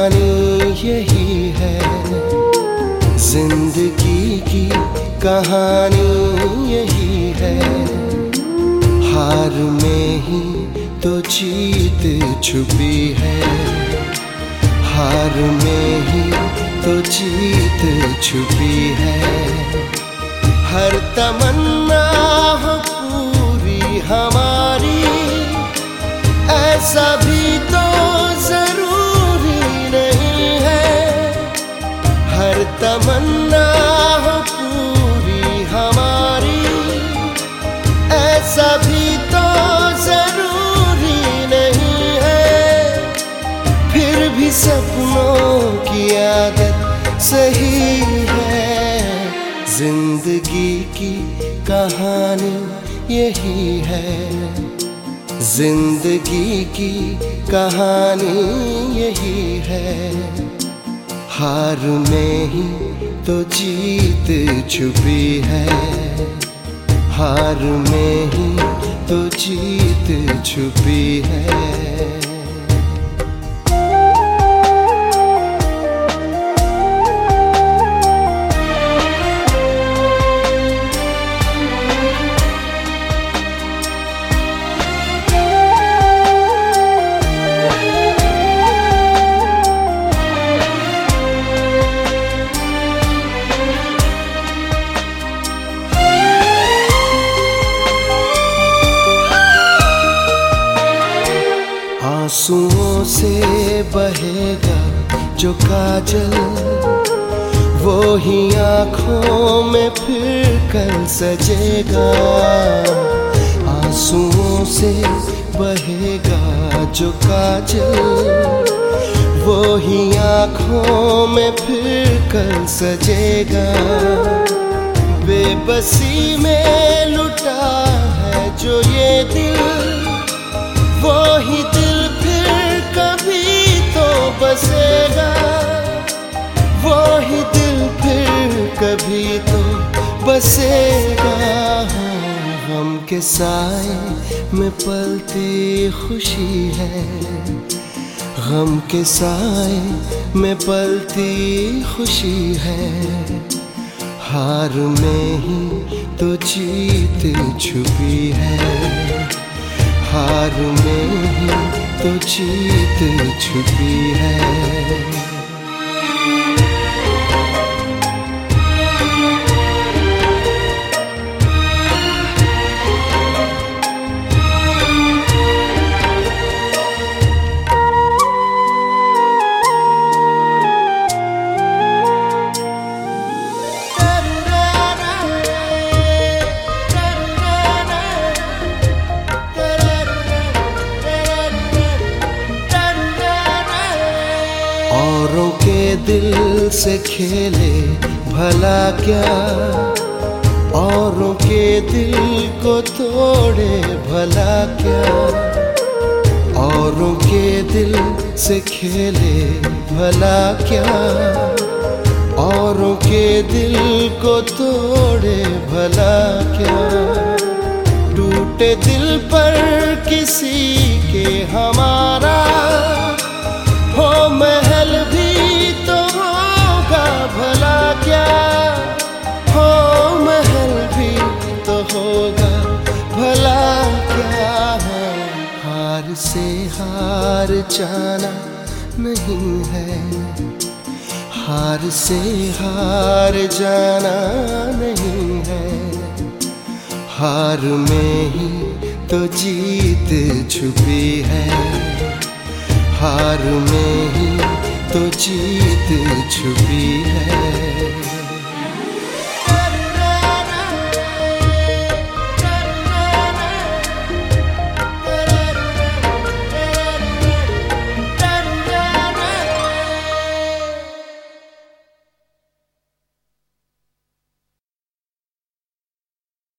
कहानी यही है, जिंदगी की कहानी यही है। हार में ही तो जीत छुपी है, हार में ही तो जीत छुपी है। हर तमन्ना हो पूरी हमारी, ऐसा भी तो जरूरी नहीं है। हर तमन्ना हो पूरी हमारी, ऐसा भी तो जरूरी नहीं है। फिर भी सपनों की आदत सही है, जिंदगी की कहानी यही है। जिंदगी की कहानी यही है, हार में ही तो जीत छुपी है। हार में ही तो जीत छुपी है। आंसुओं से बहेगा जो काजल, वो ही आँखों में फिर कर सजेगा। आंसुओं से बहेगा जो काजल, वो ही आँखों में फिर कर सजेगा। बेबसी में लुटा है जो ये दिल, वो ही दिल फिर कभी तो बसेगा। वो ही दिल फिर कभी तो बसेगा। गम के साए में पलती खुशी है, गम के साए में पलती खुशी है। हार में ही तो जीत छुपी है, हार में ही तो जीत छुपी है। औरों के दिल से खेले भला क्या, औरों के दिल को तोड़े भला क्या। औरों के दिल से खेले भला क्या, औरों के दिल को तोड़े भला क्या। टूटे दिल पर किसी के हमारा हो महल भी तो होगा भला क्या, हो महल भी तो होगा भला क्या। हार से हार जाना नहीं है, हार से हार जाना नहीं है। हार में ही तो जीत छुपी है, हार में ही तो जीत छुपी है।